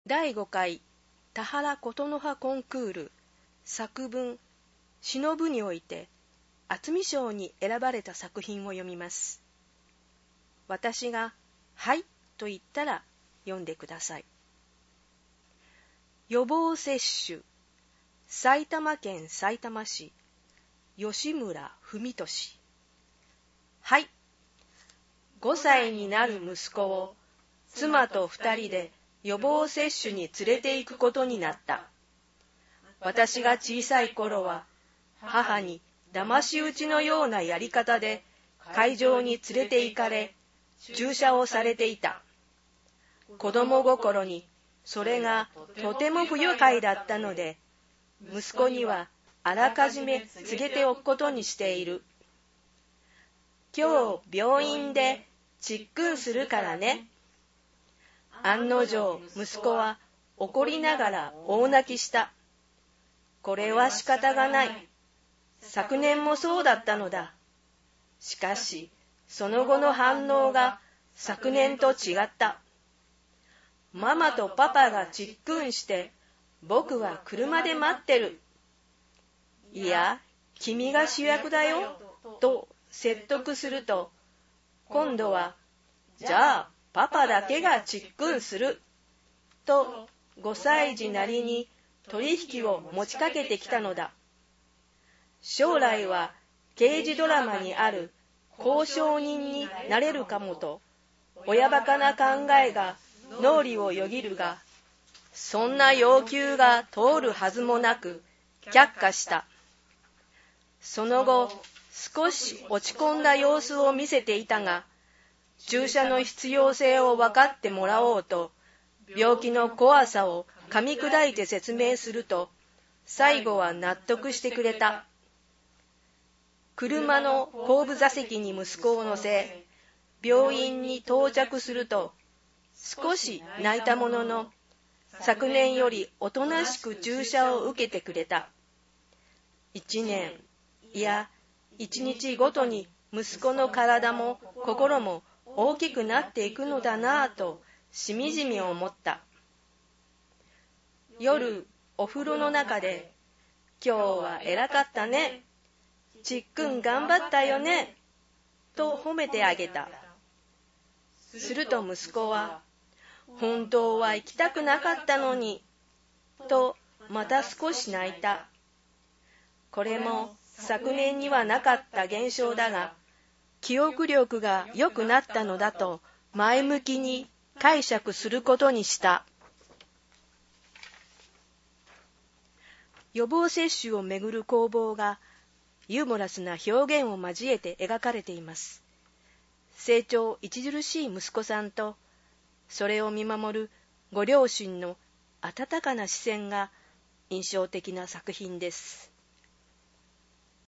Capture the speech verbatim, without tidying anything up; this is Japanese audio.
だいごかい田原琴の葉コンクール作文忍ぶにおいて渥美賞に選ばれた作品を読みます。私がはいと言ったら読んでください。予防接種、埼玉県さいたま市吉村文俊。はい、ごさいになる息子を妻と二人で予防接種に連れて行くことになった。私が小さい頃は母に騙し討ちのようなやり方で会場に連れて行かれ注射をされていた。子供心にそれがとても不愉快だったので息子にはあらかじめ告げておくことにしている。今日病院でちっくんするからね。案の定息子は怒りながら大泣きした。これは仕方がない。昨年もそうだったのだ。しかしその後の反応が昨年と違った。ママとパパがちっくんして僕は車で待ってる。いや、君が主役だよと説得すると今度はじゃあパパだけがちっくんするとごさい児なりに取引を持ちかけてきたのだ。将来は刑事ドラマにある交渉人になれるかもと親バカな考えが脳裏をよぎるが、そんな要求が通るはずもなく却下した。その後少し落ち込んだ様子を見せていたが、注射の必要性を分かってもらおうと病気の怖さを噛み砕いて説明すると最後は納得してくれた。車の後部座席に息子を乗せ病院に到着すると少し泣いたものの昨年よりおとなしく注射を受けてくれた。一年いや一日ごとに息子の体も心も大きくなっていくのだなぁとしみじみ思った。夜お風呂の中で今日は偉かったね、ちっくん頑張ったよねと褒めてあげた。すると息子は本当は行きたくなかったのにとまた少し泣いた。これも昨年にはなかった現象だが記憶力が良くなったのだと前向きに解釈することにした。予防接種をめぐる攻防がユーモラスな表現を交えて描かれています。成長著しい息子さんとそれを見守るご両親の温かな視線が印象的な作品です。